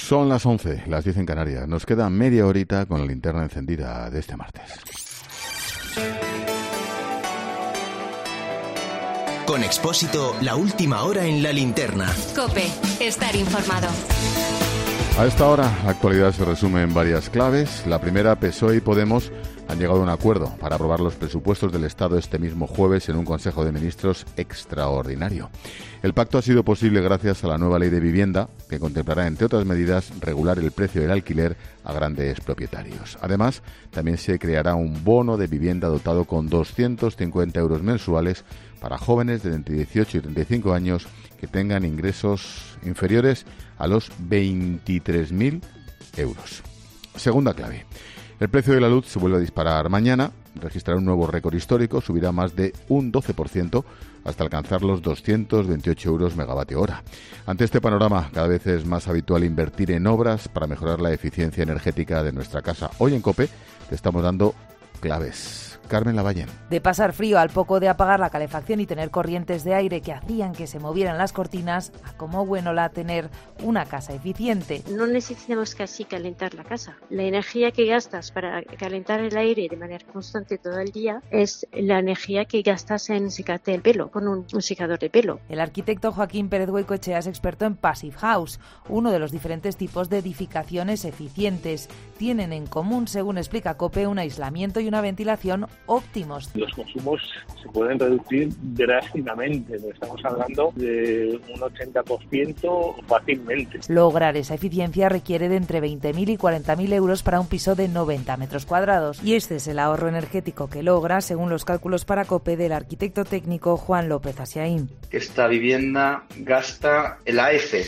Son las 11, las 10 en Canarias. Nos queda media horita con la linterna encendida de este martes. Con Expósito, la última hora en la linterna. COPE, estar informado. A esta hora, la actualidad se resume en varias claves. La primera, PSOE y Podemos han llegado a un acuerdo para aprobar los presupuestos del Estado este mismo jueves en un Consejo de Ministros extraordinario. El pacto ha sido posible gracias a la nueva ley de vivienda, que contemplará, entre otras medidas, regular el precio del alquiler a grandes propietarios. Además, también se creará un bono de vivienda dotado con 250 euros mensuales para jóvenes de entre 18 y 35 años que tengan ingresos inferiores a los 23.000 euros. Segunda clave. El precio de la luz se vuelve a disparar mañana, registrará un nuevo récord histórico, subirá más de un 12% hasta alcanzar los 228 euros megavatio hora. Ante este panorama, cada vez es más habitual invertir en obras para mejorar la eficiencia energética de nuestra casa. Hoy en COPE te estamos dando claves. Carmen Lavallén. De pasar frío al poco de apagar la calefacción y tener corrientes de aire que hacían que se movieran las cortinas, a como bueno la tener una casa eficiente. No necesitamos casi calentar la casa. La energía que gastas para calentar el aire de manera constante todo el día es la energía que gastas en secarte el pelo con un secador de pelo. El arquitecto Joaquín Pérez Goicoechea es experto en Passive House, uno de los diferentes tipos de edificaciones eficientes. Tienen en común, según explica COPE, un aislamiento y una ventilación óptimos. Los consumos se pueden reducir drásticamente, estamos hablando de un 80% fácilmente. Lograr esa eficiencia requiere de entre 20.000 y 40.000 euros para un piso de 90 metros cuadrados. Y este es el ahorro energético que logra, según los cálculos para COPE del arquitecto técnico Juan López Asiaín. Esta vivienda gasta en la F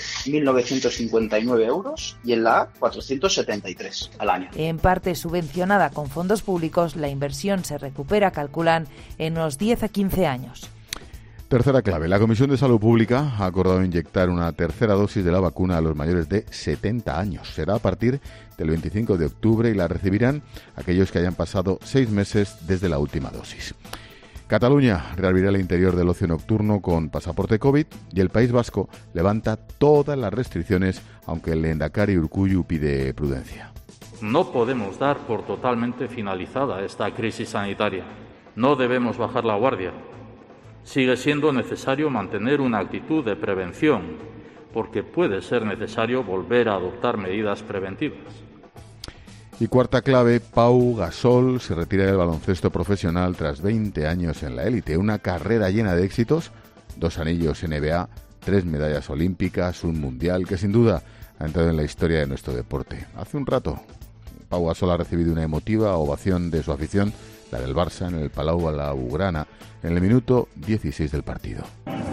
1.959 euros y en la A 473 al año. En parte subvencionada con fondos públicos, la inversión se recupera, calculan, en unos 10 a 15 años. Tercera clave. La Comisión de Salud Pública ha acordado inyectar una tercera dosis de la vacuna a los mayores de 70 años. Será a partir del 25 de octubre y la recibirán aquellos que hayan pasado 6 meses desde la última dosis. Cataluña reabrirá el interior del ocio nocturno con pasaporte COVID y el País Vasco levanta todas las restricciones, aunque el lehendakari Urkullu pide prudencia. No podemos dar por totalmente finalizada esta crisis sanitaria. No debemos bajar la guardia. Sigue siendo necesario mantener una actitud de prevención, porque puede ser necesario volver a adoptar medidas preventivas. Y cuarta clave, Pau Gasol se retira del baloncesto profesional tras 20 años en la élite. Una carrera llena de éxitos, 2 anillos NBA, 3 medallas olímpicas, un mundial que sin duda ha entrado en la historia de nuestro deporte. Hace un rato, Pau Gasol ha recibido una emotiva ovación de su afición, la del Barça, en el Palau Blaugrana, en el minuto 16 del partido.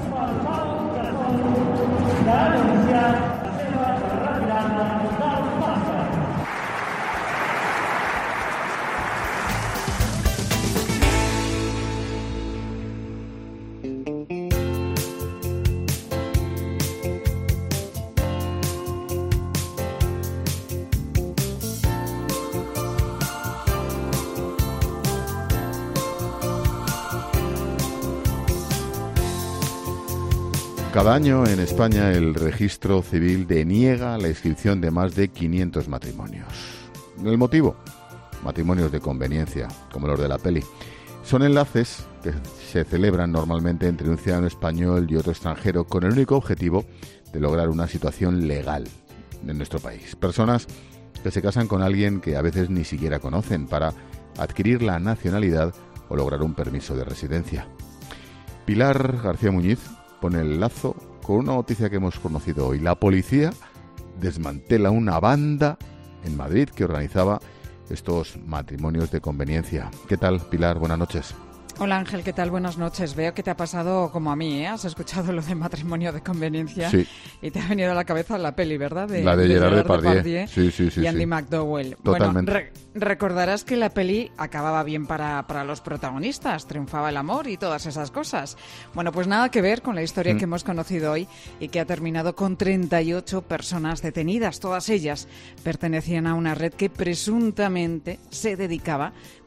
Cada año en España el registro civil deniega la inscripción de más de 500 matrimonios. ¿El motivo? Matrimonios de conveniencia, como los de la peli. Son enlaces que se celebran normalmente entre un ciudadano español y otro extranjero con el único objetivo de lograr una situación legal en nuestro país. Personas que se casan con alguien que a veces ni siquiera conocen para adquirir la nacionalidad o lograr un permiso de residencia. Pilar García Muñiz pone el lazo con una noticia que hemos conocido hoy. La policía desmantela una banda en Madrid que organizaba estos matrimonios de conveniencia. ¿Qué tal, Pilar? Buenas noches. Hola Ángel, ¿qué tal? Buenas noches. Veo que te ha pasado como a mí, ¿eh? Has escuchado lo de matrimonio de conveniencia, sí, y te ha venido a la cabeza la peli, ¿verdad? La de Gerard Depardieu. Sí, y Andy McDowell. Totalmente. Bueno, recordarás que la peli acababa bien para los protagonistas, triunfaba el amor y todas esas cosas. Bueno, pues nada que ver con la historia que hemos conocido hoy y que ha terminado con 38 personas detenidas. Todas ellas pertenecían a una red que presuntamente se dedicaba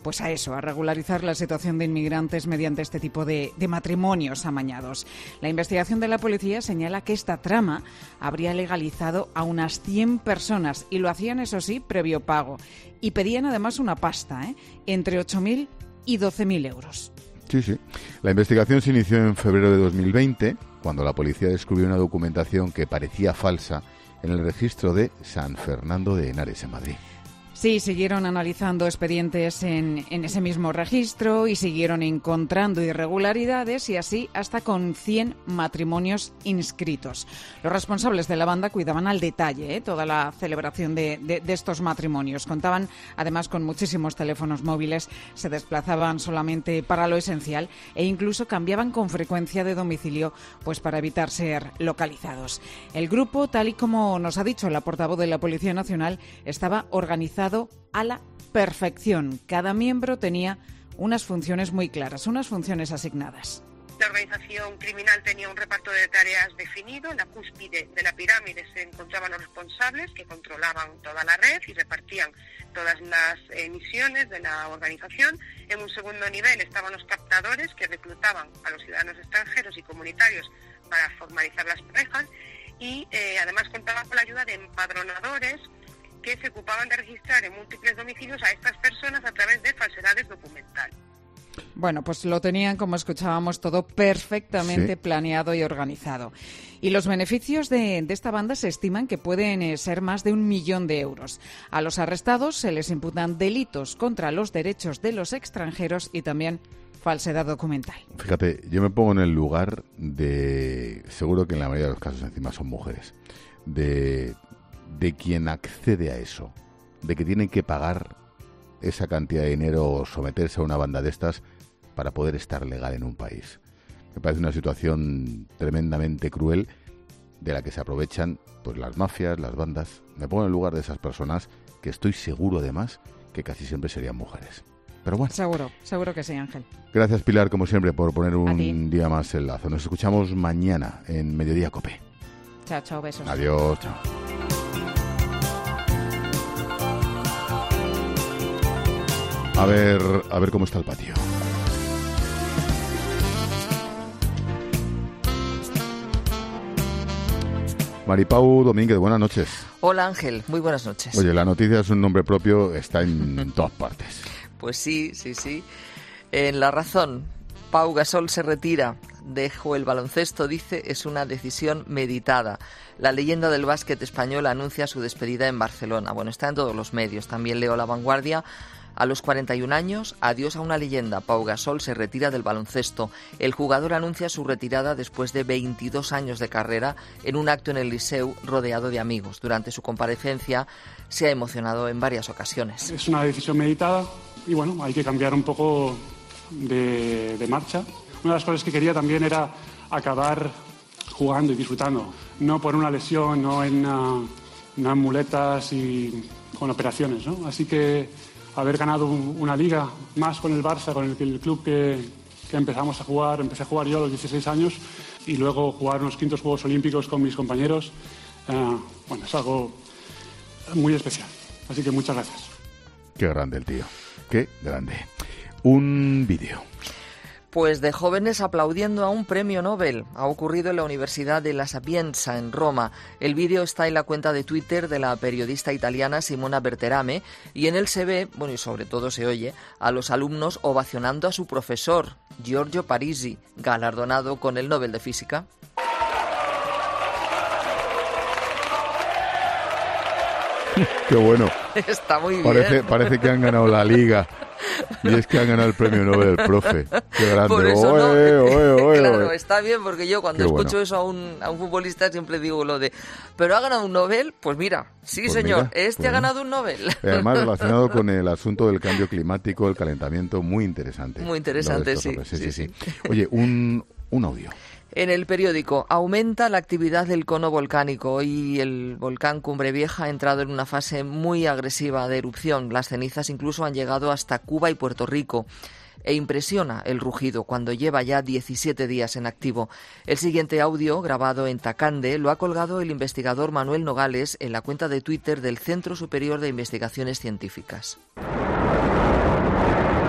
pues a eso, a regularizar la situación de inmigrantes mediante este tipo de matrimonios amañados. La investigación de la policía señala que esta trama habría legalizado a unas 100 personas y lo hacían, eso sí, previo pago. Y pedían además una pasta, entre 8.000 y 12.000 euros. Sí. La investigación se inició en febrero de 2020, cuando la policía descubrió una documentación que parecía falsa en el registro de San Fernando de Henares, en Madrid. Sí, siguieron analizando expedientes en ese mismo registro y siguieron encontrando irregularidades y así hasta con 100 matrimonios inscritos. Los responsables de la banda cuidaban al detalle toda la celebración de estos matrimonios. Contaban además con muchísimos teléfonos móviles, se desplazaban solamente para lo esencial e incluso cambiaban con frecuencia de domicilio pues para evitar ser localizados. El grupo, tal y como nos ha dicho la portavoz de la Policía Nacional, estaba organizado a la perfección. Cada miembro tenía unas funciones muy claras, unas funciones asignadas. La organización criminal tenía un reparto de tareas definido. En la cúspide de la pirámide se encontraban los responsables que controlaban toda la red y repartían todas las misiones de la organización. En un segundo nivel estaban los captadores que reclutaban a los ciudadanos extranjeros y comunitarios para formalizar las parejas y además contaban con la ayuda de empadronadores que se ocupaban de registrar en múltiples domicilios a estas personas a través de falsedades documentales. Bueno, pues lo tenían, como escuchábamos, todo perfectamente planeado y organizado. Y los beneficios de esta banda se estiman que pueden ser más de 1 millón de euros. A los arrestados se les imputan delitos contra los derechos de los extranjeros y también falsedad documental. Fíjate, yo me pongo en el lugar de, seguro que en la mayoría de los casos encima son mujeres, de quien accede a eso, de que tienen que pagar esa cantidad de dinero o someterse a una banda de estas para poder estar legal en un país. Me parece una situación tremendamente cruel de la que se aprovechan pues las mafias, las bandas. Me pongo en el lugar de esas personas que estoy seguro además que casi siempre serían mujeres. Pero bueno. Seguro que sí, Ángel. Gracias, Pilar, como siempre, por poner un día más el lazo. Nos escuchamos mañana en Mediodía COPE. Chao, besos. Adiós, chao. A ver cómo está el patio. Maripau Domínguez, buenas noches. Hola Ángel, muy buenas noches. Oye, la noticia es un nombre propio, está en todas partes. Pues sí. En La Razón, Pau Gasol se retira, dejó el baloncesto, dice, es una decisión meditada. La leyenda del básquet español anuncia su despedida en Barcelona. Bueno, está en todos los medios, también leo La Vanguardia. A los 41 años, adiós a una leyenda. Pau Gasol se retira del baloncesto. El jugador anuncia su retirada después de 22 años de carrera en un acto en el Liceu rodeado de amigos. Durante su comparecencia se ha emocionado en varias ocasiones. Es una decisión meditada y bueno, hay que cambiar un poco de marcha. Una de las cosas que quería también era acabar jugando y disfrutando. No por una lesión, no en muletas y con operaciones, ¿no? Así que haber ganado una liga más con el Barça, con el club que empezamos a jugar, empecé a jugar yo a los 16 años y luego jugar unos quintos Juegos Olímpicos con mis compañeros, bueno, es algo muy especial. Así que muchas gracias. Qué grande el tío, qué grande. Un vídeo. Pues de jóvenes aplaudiendo a un premio Nobel. Ha ocurrido en la Universidad de La Sapienza, en Roma. El vídeo está en la cuenta de Twitter de la periodista italiana Simona Berterame y en él se ve, bueno, y sobre todo se oye, a los alumnos ovacionando a su profesor, Giorgio Parisi, galardonado con el Nobel de Física. Qué bueno. Está muy bien. Parece que han ganado la liga. Y es que han ganado el premio Nobel el profe. Qué grande. Por eso claro, oye. está bien, porque yo cuando escucho eso a un futbolista siempre digo lo de ¿pero ha ganado un Nobel? Pues mira, sí pues señor, mira, ha ganado un Nobel. Además relacionado con el asunto del cambio climático, el calentamiento, muy interesante. Muy interesante, sí. Oye, un audio. En el periódico, aumenta la actividad del cono volcánico y el volcán Cumbre Vieja ha entrado en una fase muy agresiva de erupción. Las cenizas incluso han llegado hasta Cuba y Puerto Rico. E impresiona el rugido cuando lleva ya 17 días en activo. El siguiente audio, grabado en Tacande, lo ha colgado el investigador Manuel Nogales en la cuenta de Twitter del Centro Superior de Investigaciones Científicas.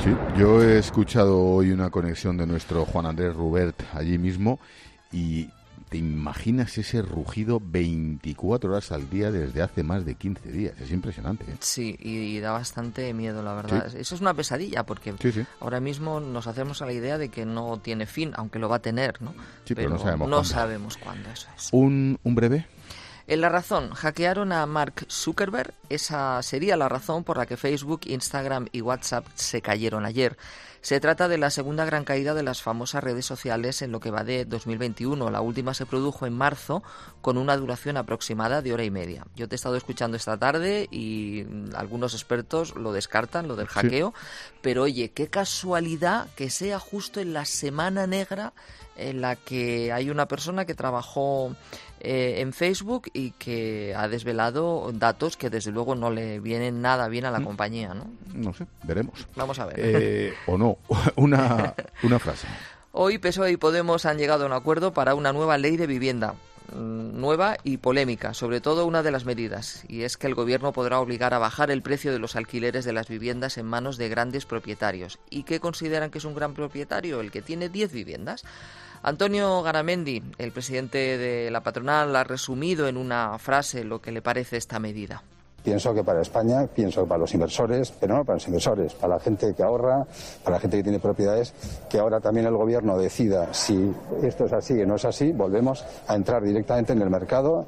Sí, yo he escuchado hoy una conexión de nuestro Juan Andrés Rubert allí mismo y te imaginas ese rugido 24 horas al día desde hace más de 15 días. Es impresionante, ¿eh? Sí, y da bastante miedo, la verdad. Sí. Eso es una pesadilla porque ahora mismo nos hacemos a la idea de que no tiene fin, aunque lo va a tener, ¿no? Sí, pero no sabemos cuándo, eso es. ¿Un breve? En La Razón, hackearon a Mark Zuckerberg. Esa sería la razón por la que Facebook, Instagram y WhatsApp se cayeron ayer. Se trata de la segunda gran caída de las famosas redes sociales en lo que va de 2021. La última se produjo en marzo con una duración aproximada de hora y media. Yo te he estado escuchando esta tarde y algunos expertos lo descartan, lo del hackeo. Pero oye, qué casualidad que sea justo en la semana negra en la que hay una persona que trabajó en Facebook y que ha desvelado datos que desde luego no le vienen nada bien a la compañía, ¿no? No sé, veremos. Vamos a ver. O no. Una frase. Hoy PSOE y Podemos han llegado a un acuerdo para una nueva ley de vivienda. Nueva y polémica, sobre todo una de las medidas, y es que el gobierno podrá obligar a bajar el precio de los alquileres de las viviendas en manos de grandes propietarios. ¿Y qué consideran que es un gran propietario? El que tiene 10 viviendas. Antonio Garamendi, el presidente de la patronal, ha resumido en una frase lo que le parece esta medida. Pienso que para España, pienso que para los inversores, pero no para los inversores, para la gente que ahorra, para la gente que tiene propiedades, que ahora también el gobierno decida si esto es así o no es así, volvemos a entrar directamente en el mercado,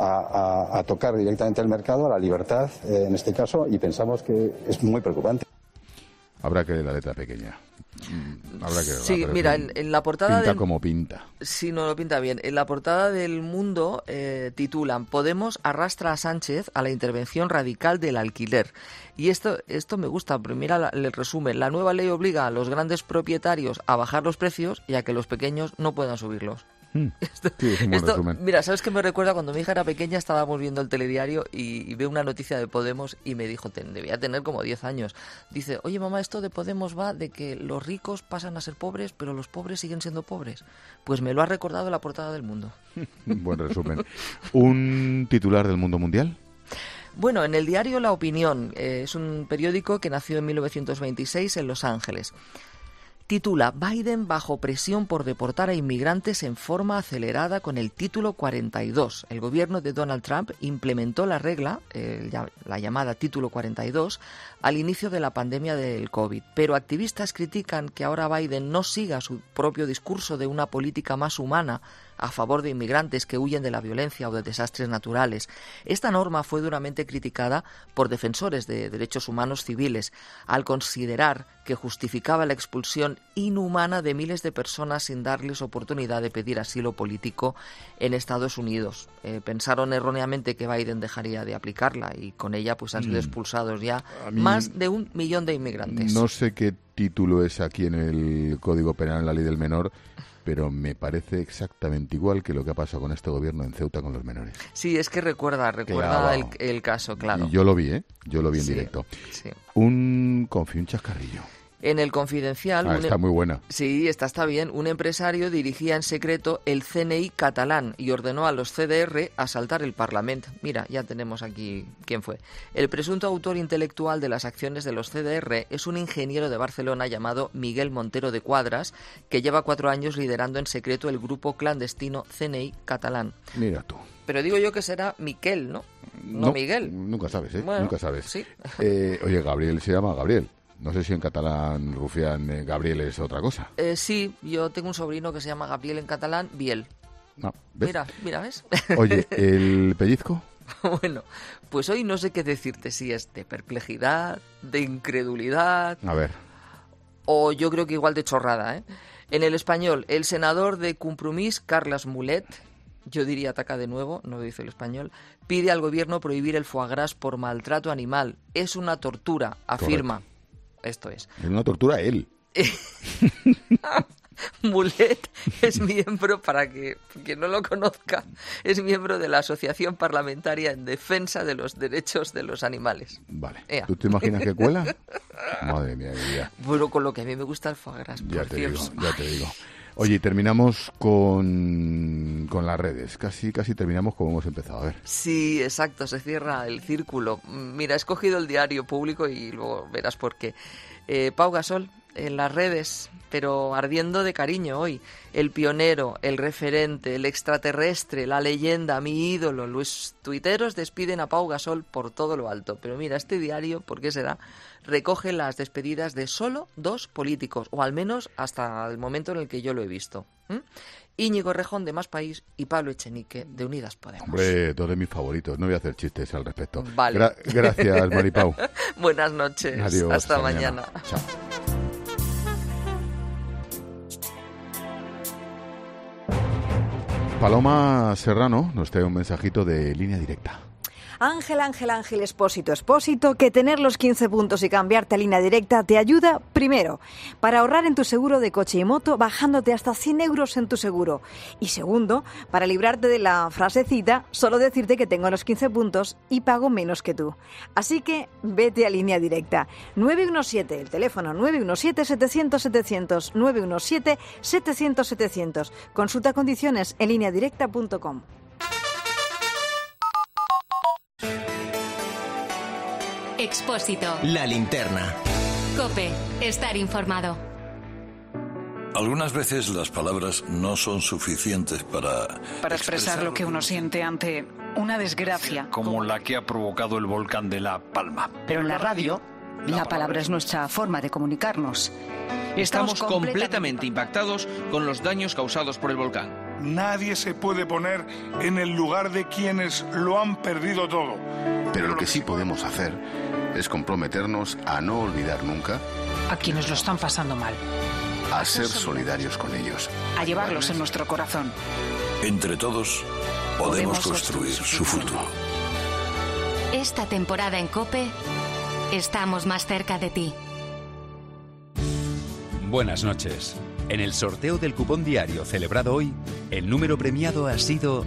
a tocar directamente el mercado, a la libertad en este caso, y pensamos que es muy preocupante. Habrá que leer la letra pequeña. Habrá que sí, mira, en la portada pinta como pinta. Sí, no lo pinta bien. En la portada del Mundo titulan Podemos arrastra a Sánchez a la intervención radical del alquiler. Y esto me gusta, pero mira el resumen. La nueva ley obliga a los grandes propietarios a bajar los precios y a que los pequeños no puedan subirlos. Sí, es un buen resumen. Mira, ¿sabes qué me recuerda? Cuando mi hija era pequeña estábamos viendo el telediario y veo una noticia de Podemos y me dijo, debía tener como 10 años. Dice, oye mamá, esto de Podemos va de que los ricos pasan a ser pobres, pero los pobres siguen siendo pobres. Pues me lo ha recordado la portada del Mundo. Buen resumen. ¿Un titular del mundo mundial? Bueno, en el diario La Opinión, es un periódico que nació en 1926 en Los Ángeles. Titula Biden bajo presión por deportar a inmigrantes en forma acelerada con el título 42. El gobierno de Donald Trump implementó la regla, la llamada título 42, al inicio de la pandemia del COVID. Pero activistas critican que ahora Biden no siga su propio discurso de una política más humana a favor de inmigrantes que huyen de la violencia o de desastres naturales. Esta norma fue duramente criticada por defensores de derechos humanos civiles, al considerar que justificaba la expulsión inhumana de miles de personas sin darles oportunidad de pedir asilo político en Estados Unidos. Pensaron erróneamente que Biden dejaría de aplicarla y con ella pues han sido expulsados ya más de 1 millón de inmigrantes. No sé qué título es aquí en el Código Penal, en la Ley del Menor, pero me parece exactamente igual que lo que ha pasado con este gobierno en Ceuta con los menores. Sí, es que recuerda claro. el caso, claro. Y yo lo vi, Yo lo vi en directo. Sí. Un chascarrillo. En el Confidencial... está muy buena. Sí, está bien. Un empresario dirigía en secreto el CNI catalán y ordenó a los CDR asaltar el Parlamento. Mira, ya tenemos aquí quién fue. El presunto autor intelectual de las acciones de los CDR es un ingeniero de Barcelona llamado Miguel Montero de Cuadras, que lleva 4 años liderando en secreto el grupo clandestino CNI catalán. Mira tú. Pero digo yo que será Miquel, ¿no? No Miguel. Nunca sabes, Bueno, nunca sabes. Sí. Oye, Gabriel se llama Gabriel. No sé si en catalán, rufián, Gabriel es otra cosa. Sí, yo tengo un sobrino que se llama Gabriel en catalán, Biel. No, ¿ves? Mira, ¿ves? Oye, ¿el pellizco? Bueno, pues hoy no sé qué decirte, si es de perplejidad, de incredulidad... A ver. O yo creo que igual de chorrada, ¿eh? En El Español, el senador de Compromís, Carles Mulet, yo diría ataca de nuevo, no lo dice El Español, pide al gobierno prohibir el foie gras por maltrato animal. Es una tortura, afirma. Correcto. Esto es. Es una tortura él. Mulet es miembro, para que quien no lo conozca, es miembro de la Asociación Parlamentaria en Defensa de los Derechos de los Animales. Vale. Ea. ¿Tú te imaginas que cuela? Madre mía, ya. Bueno, con lo que a mí me gusta el foie gras, Ya te digo. Oye, terminamos con las redes. Casi terminamos como hemos empezado. A ver. Sí, exacto, se cierra el círculo. Mira, he escogido el Diario Público y luego verás por qué. Pau Gasol en las redes, pero ardiendo de cariño hoy. El pionero, el referente, el extraterrestre, la leyenda, mi ídolo. Los tuiteros despiden a Pau Gasol por todo lo alto. Pero mira, este diario, ¿por qué será?, recoge las despedidas de solo 2 políticos, o al menos hasta el momento en el que yo lo he visto. Íñigo Errejón, de Más País, y Pablo Echenique, de Unidas Podemos. Hombre, 2 de mis favoritos. No voy a hacer chistes al respecto. Vale. Gracias, Maripau. Buenas noches. Adiós. Hasta mañana. Chao. Paloma Serrano nos trae un mensajito de Línea Directa. Ángel Expósito, que tener los 15 puntos y cambiarte a Línea Directa te ayuda, primero, para ahorrar en tu seguro de coche y moto, bajándote hasta 100 euros en tu seguro. Y segundo, para librarte de la frasecita, solo decirte que tengo los 15 puntos y pago menos que tú. Así que vete a Línea Directa. 917, el teléfono 917-700-700, 917-700-700. Consulta condiciones en lineadirecta.com. Expósito. La linterna. COPE. Estar informado. Algunas veces las palabras no son suficientes para expresar lo que uno siente ante una desgracia. Como la que ha provocado el volcán de La Palma. Pero en la radio, la palabra es nuestra forma de comunicarnos. Estamos completamente impactados con los daños causados por el volcán. Nadie se puede poner en el lugar de quienes lo han perdido todo. Pero lo que sí podemos hacer es comprometernos a no olvidar nunca a quienes lo están pasando mal. A ser solidarios con ellos. A llevarlos en nuestro corazón. Entre todos podemos construir su futuro. Esta temporada en COPE estamos más cerca de ti. Buenas noches. En el sorteo del cupón diario celebrado hoy, el número premiado ha sido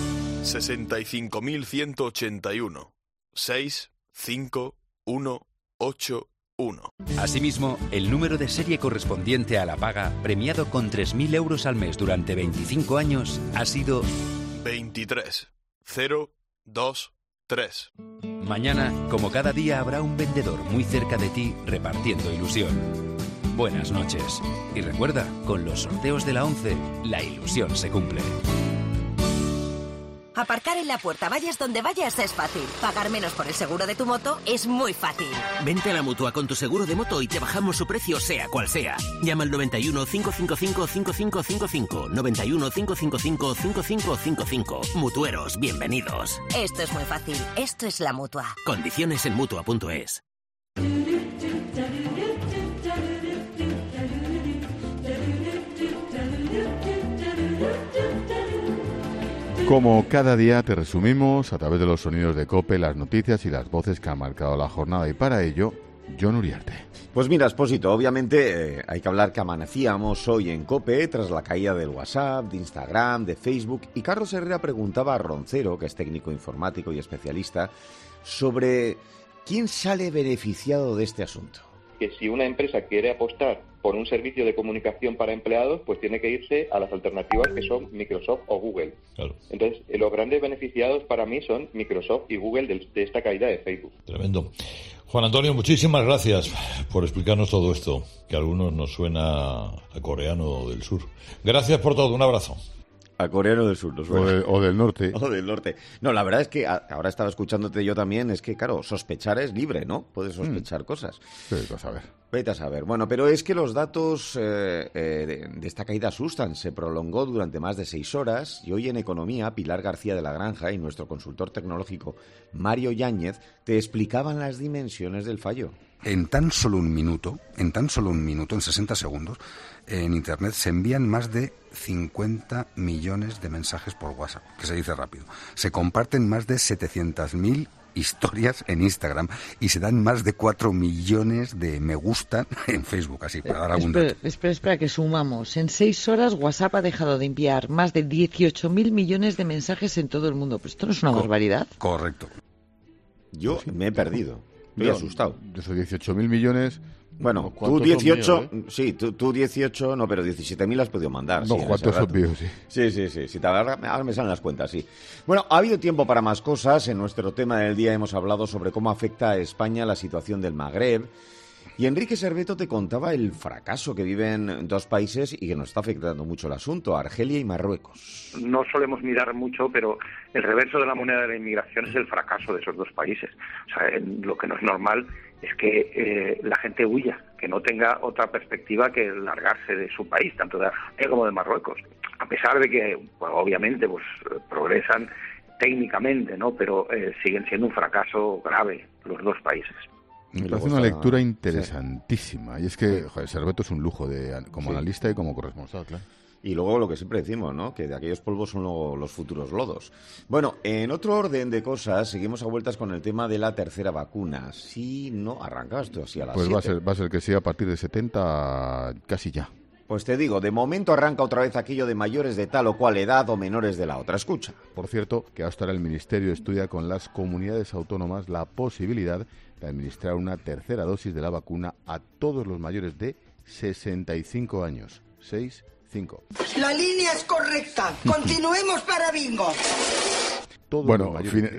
65.181. 65181. Asimismo, el número de serie correspondiente a la paga, premiado con 3.000 euros al mes durante 25 años, ha sido 23023. Mañana, como cada día, habrá un vendedor muy cerca de ti repartiendo ilusión. Buenas noches. Y recuerda, con los sorteos de la 11, la ilusión se cumple. Aparcar en la puerta, vayas donde vayas, es fácil. Pagar menos por el seguro de tu moto es muy fácil. Vente a la Mutua con tu seguro de moto y te bajamos su precio sea cual sea. Llama al 91 555 5555. 91 555 5555. Mutueros, bienvenidos. Esto es muy fácil. Esto es la Mutua. Condiciones en Mutua.es. Como cada día te resumimos a través de los sonidos de COPE las noticias y las voces que han marcado la jornada, y para ello, Jon Uriarte. Pues mira, Expósito, obviamente hay que hablar que amanecíamos hoy en COPE tras la caída del WhatsApp, de Instagram, de Facebook, y Carlos Herrera preguntaba a Roncero, que es técnico informático y especialista, sobre quién sale beneficiado de este asunto. Que si una empresa quiere apostar por un servicio de comunicación para empleados, pues tiene que irse a las alternativas que son Microsoft o Google. Claro. Entonces, los grandes beneficiados para mí son Microsoft y Google de esta caída de Facebook. Tremendo. Juan Antonio, muchísimas gracias por explicarnos todo esto, que a algunos nos suena a coreano del sur. Gracias por todo, un abrazo. A coreano del sur, o del norte. O del norte. No, la verdad es que ahora estaba escuchándote yo también, es que, claro, sospechar es libre, ¿no? Puedes sospechar cosas. Vete a saber. Vete a saber. Bueno, pero es que los datos de esta caída asustan. Se prolongó durante más de 6 horas y hoy en Economía, Pilar García de la Granja y nuestro consultor tecnológico, Mario Yáñez, te explicaban las dimensiones del fallo. En tan solo un minuto, en 60 segundos, en Internet se envían más de 50 millones de mensajes por WhatsApp, que se dice rápido. Se comparten más de 700.000 historias en Instagram y se dan más de 4 millones de me gusta en Facebook, así, para dar algún dato. Espera, que sumamos. En 6 horas WhatsApp ha dejado de enviar más de 18.000 millones de mensajes en todo el mundo. ¿Pero esto no es una barbaridad? Correcto. Yo me he perdido. Estoy asustado. De esos 18.000 millones... Bueno, tú 18, míos, sí, tú 18, no, pero 17.000 has podido mandar. No, ¿cuántos son míos? Sí. Ahora me salen las cuentas, sí. Bueno, ha habido tiempo para más cosas. En nuestro tema del día hemos hablado sobre cómo afecta a España la situación del Magreb. Y Enrique Serveto te contaba el fracaso que viven dos países y que nos está afectando mucho el asunto, Argelia y Marruecos. No solemos mirar mucho, pero el reverso de la moneda de la inmigración es el fracaso de esos dos países. O sea, lo que no es normal es que la gente huya, que no tenga otra perspectiva que largarse de su país, tanto de Argelia como de Marruecos. A pesar de que, pues, obviamente, pues progresan técnicamente, ¿no? Pero siguen siendo un fracaso grave los dos países. Me parece una lectura interesantísima. Sí. Y es que Serveto es un lujo como analista y como corresponsal, claro. Y luego lo que siempre decimos, ¿no? Que de aquellos polvos son los futuros lodos. Bueno, en otro orden de cosas, seguimos a vueltas con el tema de la tercera vacuna. Si no arrancas tú así a las 7. Pues va a ser que sí, a partir de 70, casi ya. Pues te digo, de momento arranca otra vez aquello de mayores de tal o cual edad o menores de la otra. Escucha. Por cierto, que hasta ahora el Ministerio estudia con las comunidades autónomas la posibilidad de administrar una tercera dosis de la vacuna a todos los mayores de 65 años. 6-5. La línea es correcta. Continuemos para bingo. Bueno,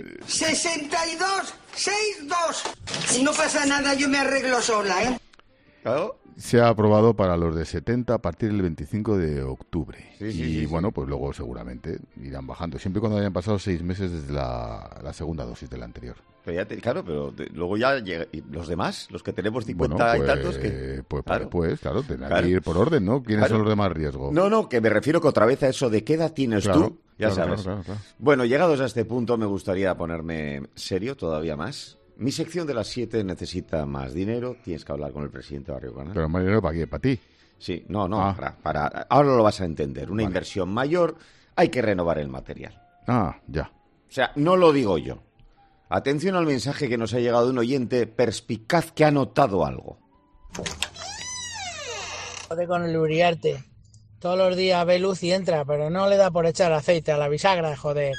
62, 62. Si no pasa nada, yo me arreglo sola, ¿eh? Claro. Se ha aprobado para los de 70 a partir del 25 de octubre. Sí, bueno, pues luego seguramente irán bajando. Siempre cuando hayan pasado 6 meses desde la segunda dosis de la anterior. Pero luego ya llega, ¿y los demás? Los que tenemos 50 y tantos que... Claro, tendrán que ir por orden, ¿no? ¿Quiénes son los de más riesgo? No, que me refiero que otra vez a eso de qué edad tienes tú, ya sabes. Claro. Bueno, llegados a este punto me gustaría ponerme serio todavía más. Mi sección de las 7 necesita más dinero. Tienes que hablar con el presidente de Barrio Canal. ¿Pero más dinero para qué? ¿Para ti? Sí, ahora lo vas a entender. Una inversión mayor, hay que renovar el material. Ya. O sea, no lo digo yo. Atención al mensaje que nos ha llegado de un oyente perspicaz que ha notado algo. Joder con el Uriarte. Todos los días ve luz y entra, pero no le da por echar aceite a la bisagra, joder.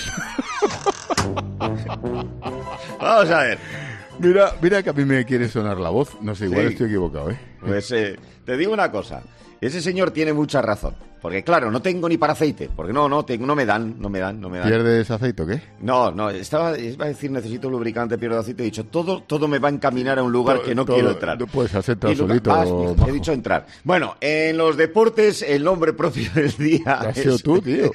Vamos a ver. Mira que a mí me quiere sonar la voz. No sé, igual estoy equivocado, ¿eh? Pues te digo una cosa. Ese señor tiene mucha razón. Porque claro, no tengo ni para aceite. Porque no me dan. ¿Pierdes aceite o qué? No, iba a decir necesito lubricante, pierdo aceite. He dicho, todo me va a encaminar a un lugar que no quiero entrar. Pues has entrado solito. He dicho entrar. Bueno, en los deportes, el nombre propio del día has sido tú, tío.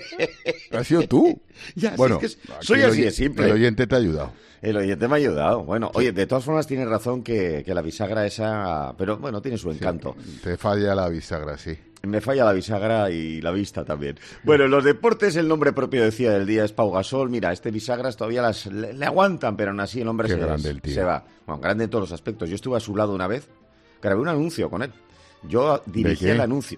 Has sido tú. Ya, bueno, es que soy así de simple. El oyente te ha ayudado. El oyente me ha ayudado. Bueno, oye, de todas formas tienes razón que la bisagra esa... Pero bueno, tiene su encanto. Sí, te falla la bisagra, sí. Me falla la bisagra y la vista también. Bueno, en los deportes el nombre propio decía del día es Pau Gasol. Mira, bisagras todavía le aguantan, pero aún así el hombre se va. Bueno, grande en todos los aspectos. Yo estuve a su lado una vez, grabé un anuncio con él. Yo dirigía el anuncio.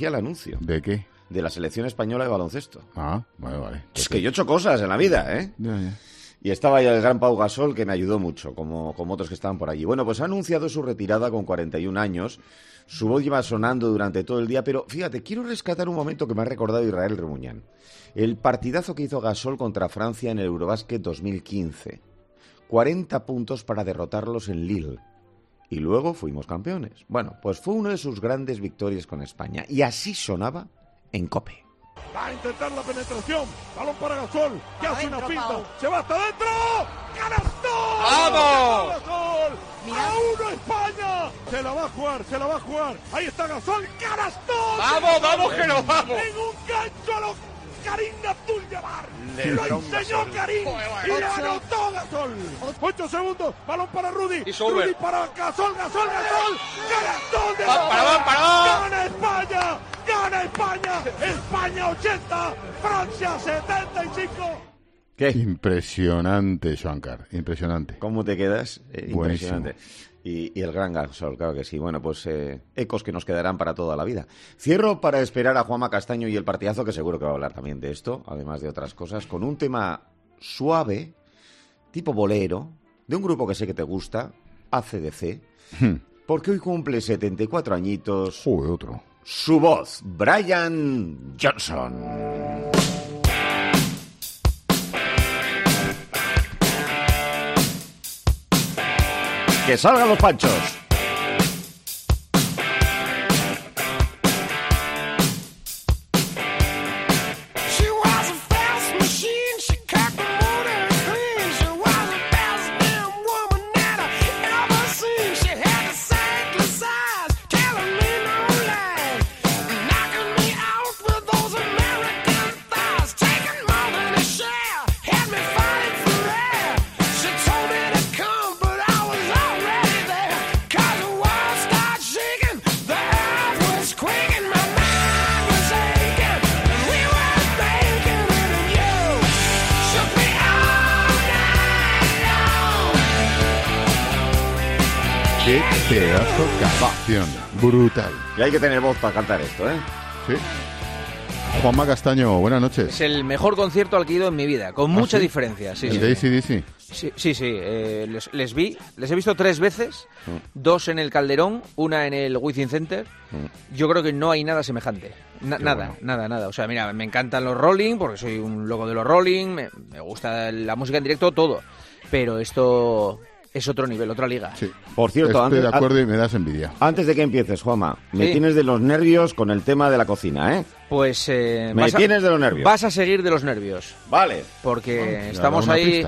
¿De qué? De la selección española de baloncesto. Vale. Es que yo he hecho cosas en la vida, ¿eh? Ya. Y estaba ya el gran Pau Gasol, que me ayudó mucho, como otros que estaban por allí. Bueno, pues ha anunciado su retirada con 41 años. Su voz lleva sonando durante todo el día, pero fíjate, quiero rescatar un momento que me ha recordado Israel Remuñán. El partidazo que hizo Gasol contra Francia en el Eurobásquet 2015. 40 puntos para derrotarlos en Lille. Y luego fuimos campeones. Bueno, pues fue una de sus grandes victorias con España. Y así sonaba en COPE. Va a intentar la penetración. Balón para Gasol. Que hace una finta. Se va hasta adentro. ¡Canastón! ¡Vamos! ¡Gasol! ¡A uno España! Se la va a jugar. Ahí está Gasol. ¡Canastón! ¡Vamos, que nos vamos! En un gancho a los Karim Abdul-Jabbar. Lo enseñó Karim y le anotó Gasol. 8 segundos. Balón para Rudy. Rudy para Gasol. ¡Canastón de Gasol! ¡Para! ¡Gana España! ¡España 80! ¡Francia 75! ¿Qué? Impresionante, Shankar, impresionante. ¿Cómo te quedas? Impresionante. Y el gran Gasol, claro que sí. Bueno, pues ecos que nos quedarán para toda la vida. Cierro para esperar a Juanma Castaño y el partidazo, que seguro que va a hablar también de esto, además de otras cosas, con un tema suave, tipo bolero, de un grupo que sé que te gusta, AC/DC, porque hoy cumple 74 añitos. Otro. Su voz, Brian Johnson. ¡Que salgan los panchos! Qué pedazo de canción. Brutal. Y hay que tener voz para cantar esto, ¿eh? Sí. Juanma Castaño, buenas noches. Es el mejor concierto al que he ido en mi vida, con mucha diferencia. Sí, ¿El de AC/DC? Sí. Les he visto 3 veces, 2 en el Calderón, una en el Wizzing Center. Yo creo que no hay nada semejante. Nada. O sea, mira, me encantan los Rolling, porque soy un loco de los Rolling, me gusta la música en directo, todo. Pero esto es otro nivel, otra liga. Sí. Por cierto, estoy de acuerdo y me das envidia. Antes de que empieces, Juanma, me tienes de los nervios con el tema de la cocina, ¿eh? Pues tienes de los nervios. Vas a seguir de los nervios. Vale. Porque estamos ahí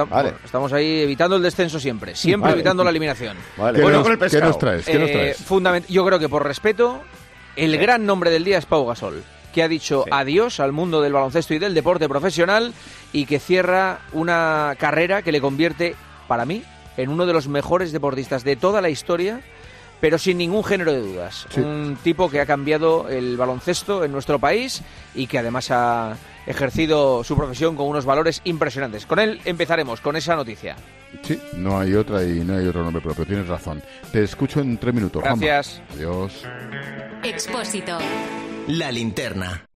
evitando el descenso siempre evitando la eliminación. Vale. Bueno, con el pescado. ¿Qué nos traes? Yo creo que por respeto, el gran nombre del día es Pau Gasol, que ha dicho adiós al mundo del baloncesto y del deporte profesional y que cierra una carrera que le convierte, para mí, en uno de los mejores deportistas de toda la historia, pero sin ningún género de dudas. Sí. Un tipo que ha cambiado el baloncesto en nuestro país y que además ha ejercido su profesión con unos valores impresionantes. Con él empezaremos, con esa noticia. Sí, no hay otra y no hay otro nombre propio, tienes razón. Te escucho en 3 minutos. Gracias. Juanma. Adiós. Expósito. La linterna.